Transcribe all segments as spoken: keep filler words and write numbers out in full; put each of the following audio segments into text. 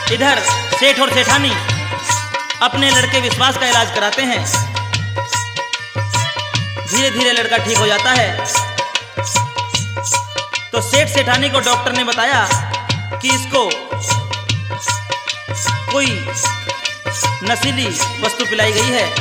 इधर सेठ और सेठानी अपने लड़के विश्वास का इलाज कराते हैं। धीरे धीरे लड़का ठीक हो जाता है। तो सेठ सेठानी को डॉक्टर ने बताया कि इसको कोई नशीली वस्तु पिलाई गई है।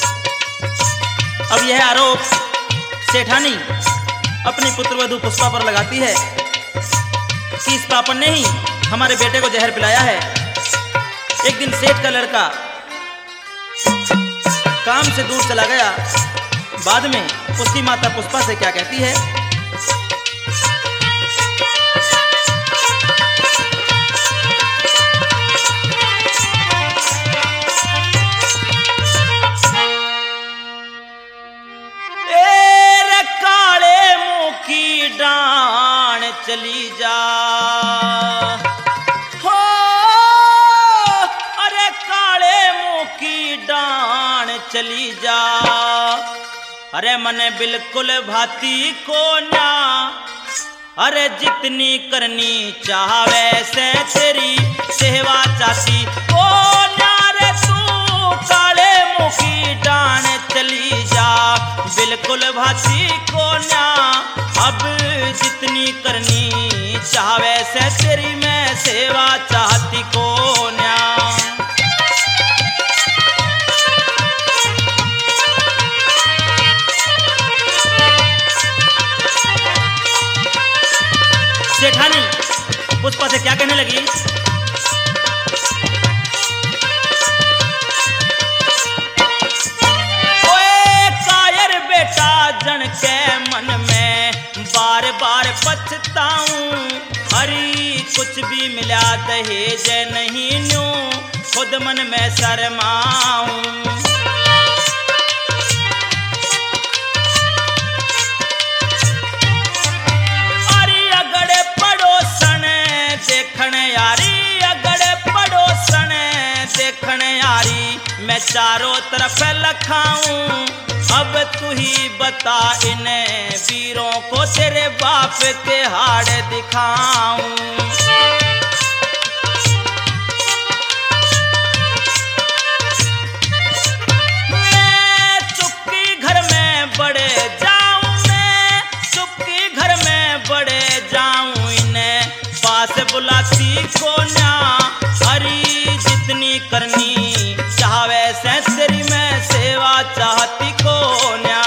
अब यह आरोप सेठानी अपनी पुत्रवधू पुष्पा पर लगाती है कि इस पापन ने ही हमारे बेटे को जहर पिलाया है। एक दिन सेठ का लड़का काम से दूर चला गया। बाद में उसकी माता पुष्पा से क्या कहती है? चली जा हो, अरे काले मुंह की डान चली जा, अरे मने बिल्कुल भाती को ना, अरे जितनी करनी चाहे से तेरी सेवा चाहती को ना रे तू काले मुंह की डान चली जा, बिल्कुल भाती को ना, अब जितनी करनी चाहे से तेरी मैं सेवा चाहती को न्या। सेठानी पुष्पा से क्या कहने लगी? ओए कायर बेटा जन के मन में बार बार पछताऊं, हरी कुछ भी मिला दहेज नहीं न्यू खुद मन में शर्माऊं। अरे अगड़े पड़ोसन देखने यारी, अगड़े पड़ोसन देखने यारी, मैं चारों तरफ लखाऊं, अब तू ही बता इन्हें वीरों को तेरे बाप के हाड़ दिखाऊं। मैं चुपकी घर में बड़े जाऊं, मैं चुपकी घर में बड़े जाऊं, इन्हें पास बुलाती को ना, हरी जितनी करनी चाहे से तेरी मैं सेवा चाहती को न्या।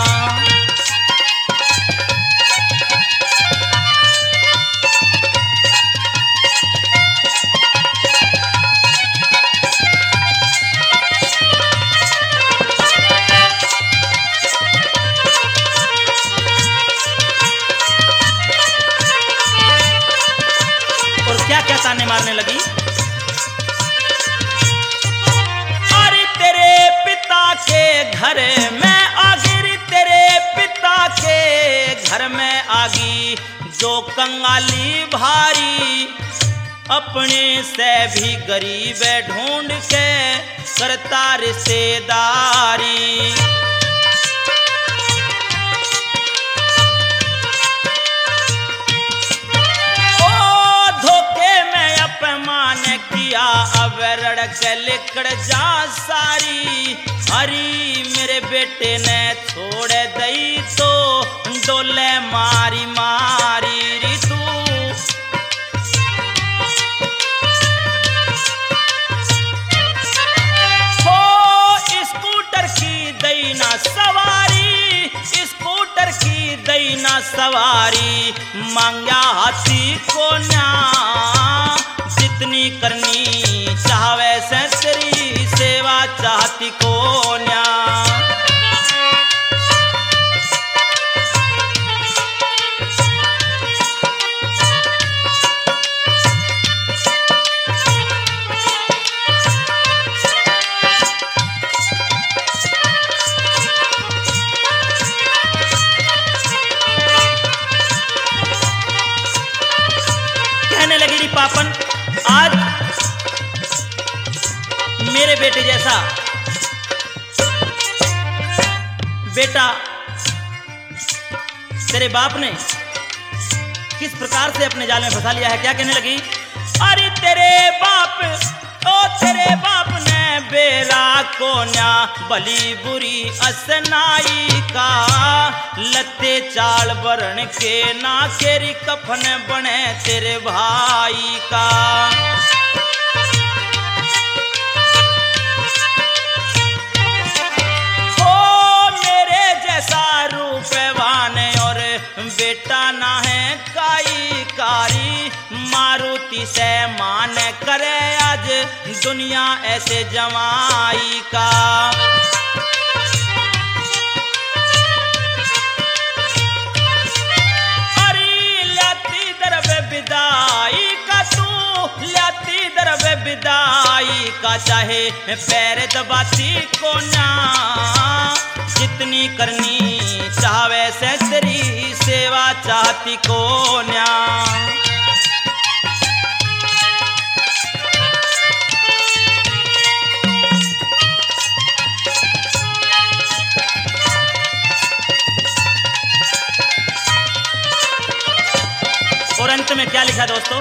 और क्या क्या ताने मारने लगी? के घर में आगी, तेरे पिता के घर में आगी, जो कंगाली भारी अपने से भी गरीब ढूंढ के करता रिश्तेदारी। ओ धोखे में अपमान किया, अब रड़क लिकड़ जा सारी, हरी मेरे बेटे ने छोड़ दई तो डोले मारी मारी री तू। हो स्कूटर की दई ना सवारी, स्कूटर की दई ना सवारी, मांगा हाथी को ना, जितनी करनी चाहे से तेरी सेवा चाहती को न्या। कहने लगी री पापन, आज मेरे बेटे जैसा बेटा तेरे बाप ने किस प्रकार से अपने जाल में फंसा लिया है। क्या कहने लगी? अरे तेरे बाप ओ तेरे बाप ने बेरा को न्या भली बुरी असनाई का लत्ते चाल बरन के ना केरी कफन बने तेरे भाई का। ओ मेरे जैसा रूपवान और बेटा ना है काई कारी मारुति से मान करे आज दुनिया ऐसे जमाई का। अरे लाती दरब विदाई का तू लाती दरब विदाई का चाहे पैर दबाती को ना जितनी करनी चाहे से तेरी सेवा चाहती को न्या। और अंत में क्या लिखा दोस्तों,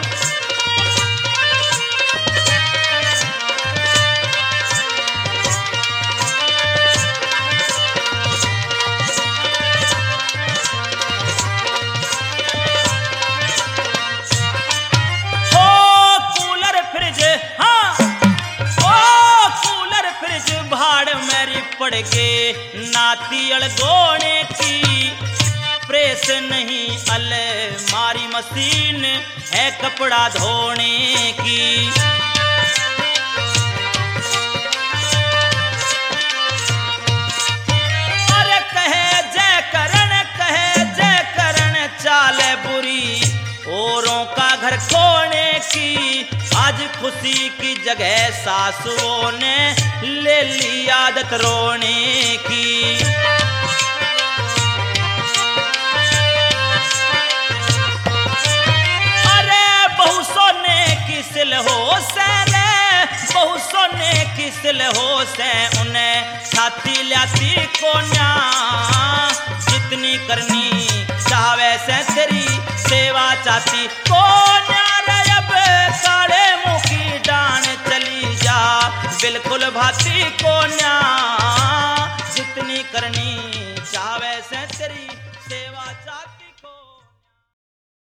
पड़ के नाती अड़गोने की प्रेस नहीं अलमारी मशीन है कपड़ा धोने की। अरे कहे जय करण कहे जय करण चाले बुरी औरों का घर खोने की आज खुशी की जगह सासुओं ने ले ली आदत रोने की। अरे बहु सोने की सिल हो से रे बहु सोने की सिल हो से उन्हें छाती लाती को न्या जितनी करनी चाहे से तेरी सेवा चाहती को न्या। काले मुंह की डान चली जा बिल्कुल भाती को न्या जितनी करनी चाहे से तेरी सेवा चाह